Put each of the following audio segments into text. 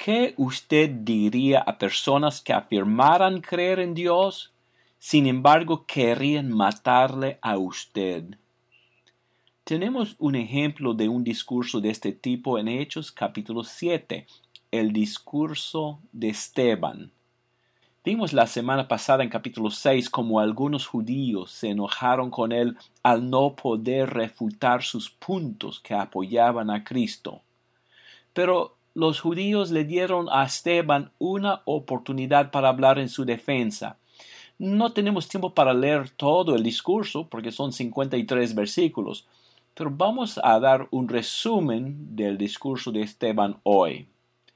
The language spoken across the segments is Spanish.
¿Qué usted diría a personas que afirmaran creer en Dios, sin embargo querrían matarle a usted? Tenemos un ejemplo de un discurso de este tipo en Hechos capítulo 7, el discurso de Esteban. Vimos la semana pasada en capítulo 6 cómo algunos judíos se enojaron con él al no poder refutar sus puntos que apoyaban a Cristo. Pero los judíos le dieron a Esteban una oportunidad para hablar en su defensa. No tenemos tiempo para leer todo el discurso porque son 53 versículos, pero vamos a dar un resumen del discurso de Esteban hoy.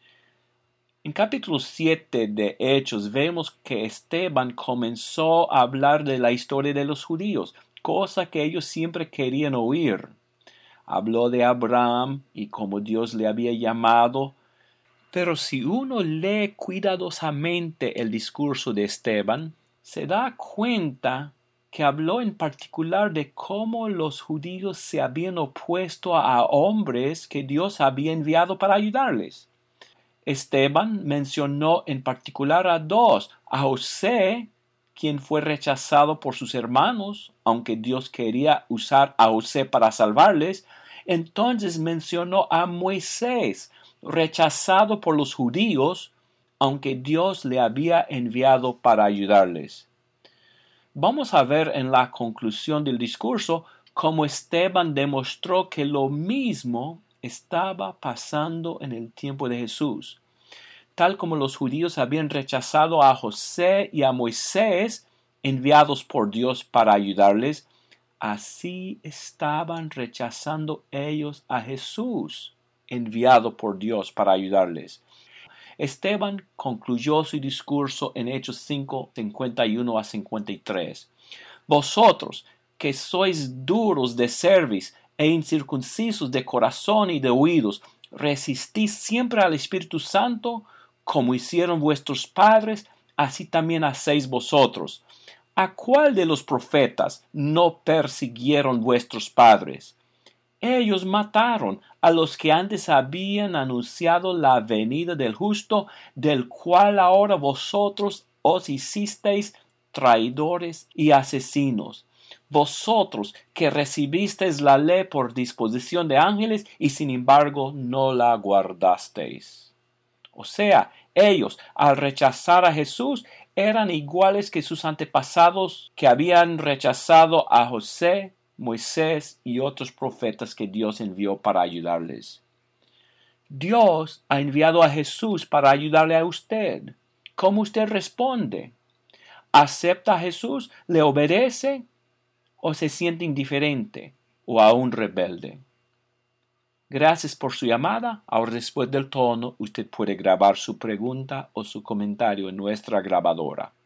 En capítulo 7 de Hechos vemos que Esteban comenzó a hablar de la historia de los judíos, cosa que ellos siempre querían oír. Habló de Abraham y cómo Dios le había llamado, pero si uno lee cuidadosamente el discurso de Esteban, se da cuenta que habló en particular de cómo los judíos se habían opuesto a hombres que Dios había enviado para ayudarles. Esteban mencionó en particular a dos, a José, quien fue rechazado por sus hermanos, aunque Dios quería usar a José para salvarles. Entonces mencionó a Moisés, rechazado por los judíos, aunque Dios le había enviado para ayudarles. Vamos a ver en la conclusión del discurso cómo Esteban demostró que lo mismo estaba pasando en el tiempo de Jesús. Tal como los judíos habían rechazado a José y a Moisés, enviados por Dios para ayudarles, así estaban rechazando ellos a Jesús, enviado por Dios para ayudarles. Esteban concluyó su discurso en Hechos 5, 51 a 53. Vosotros, que sois duros de cerviz e incircuncisos de corazón y de oídos, resistís siempre al Espíritu Santo, como hicieron vuestros padres, así también hacéis vosotros. ¿A cuál de los profetas no persiguieron vuestros padres? Ellos mataron a los que antes habían anunciado la venida del justo, del cual ahora vosotros os hicisteis traidores y asesinos. Vosotros que recibisteis la ley por disposición de ángeles y sin embargo no la guardasteis. O sea, ellos, al rechazar a Jesús, eran iguales que sus antepasados que habían rechazado a José, Moisés y otros profetas que Dios envió para ayudarles. Dios ha enviado a Jesús para ayudarle a usted. ¿Cómo usted responde? ¿Acepta a Jesús? ¿Le obedece? ¿O se siente indiferente o aún rebelde? Gracias por su llamada. Ahora, después del tono, usted puede grabar su pregunta o su comentario en nuestra grabadora.